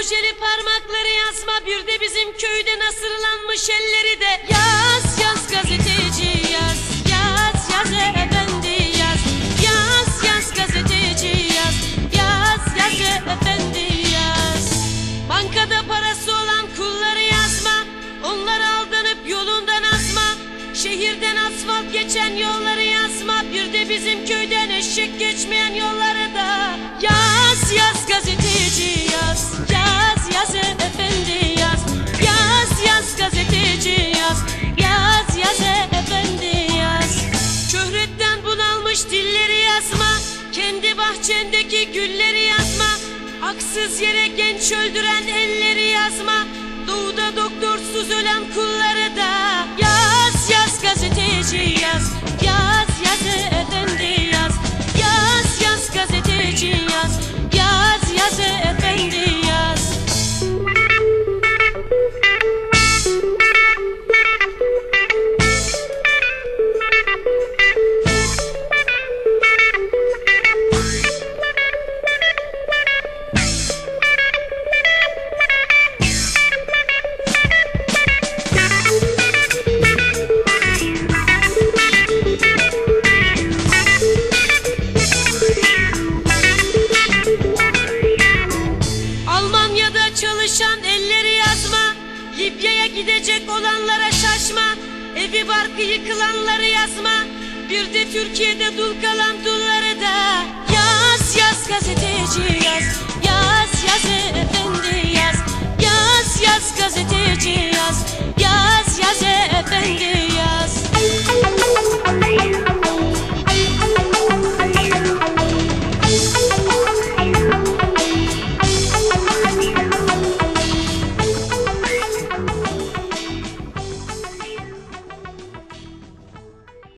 ojeli parmakları yazma, bir de bizim köyde nasırlanmış elleri de. Yaz yaz gazeteci yaz, yaz yaz efendi yaz, yaz yaz gazeteci yaz, yaz yaz efendi yaz. Bankada parası olan kulları yazma, onlara aldanıp yolundan asma. Şehirden asfalt geçen yolları yazma, bir de bizim köyden eşek geçmeyen yolları da. Yaz yaz gazeteci yaz, yaz yaz efendi yaz, yaz yaz gazeteci yaz, yaz yaz efendi yaz. Şöhretten bunalmış dilleri yazma, kendi bahçendeki gülleri yazma. Haksız yere genç öldüren elleri yazma, doğuda doktorsuz ölen kulları da. Yaz yaz gazeteci yaz, yaz yaz efendi yaz, yaz yaz gazeteci yaz, yaz yaz efendi yaz. Almanya'da çalışan elleri yazma, Libya'ya gidecek olanlara şaşma. Evi barkı yıkılanları yazma, bir de Türkiye'de dul kalan dulları da. Yaz yaz gazeteci yaz, yaz yaz efendi